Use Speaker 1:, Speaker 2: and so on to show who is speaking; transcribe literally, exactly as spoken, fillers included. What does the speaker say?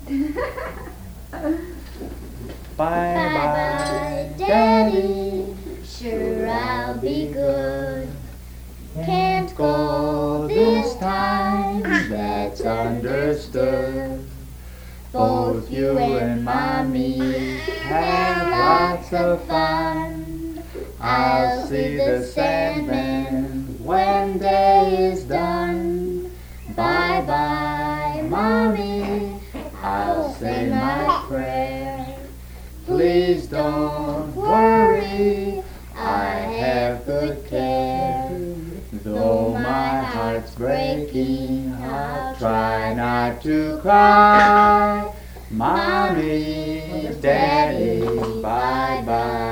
Speaker 1: Bye-bye, Daddy, sure I'll be good. Can't go this time, that's understood. Both you and Mommy have lots of fun. I'll see the Sandman when day is done. Bye-bye, Mommy, I'll say my prayer. Please don't worry, I have good care. Though my heart's breaking, I'll try not to cry. Mommy, Daddy, bye-bye.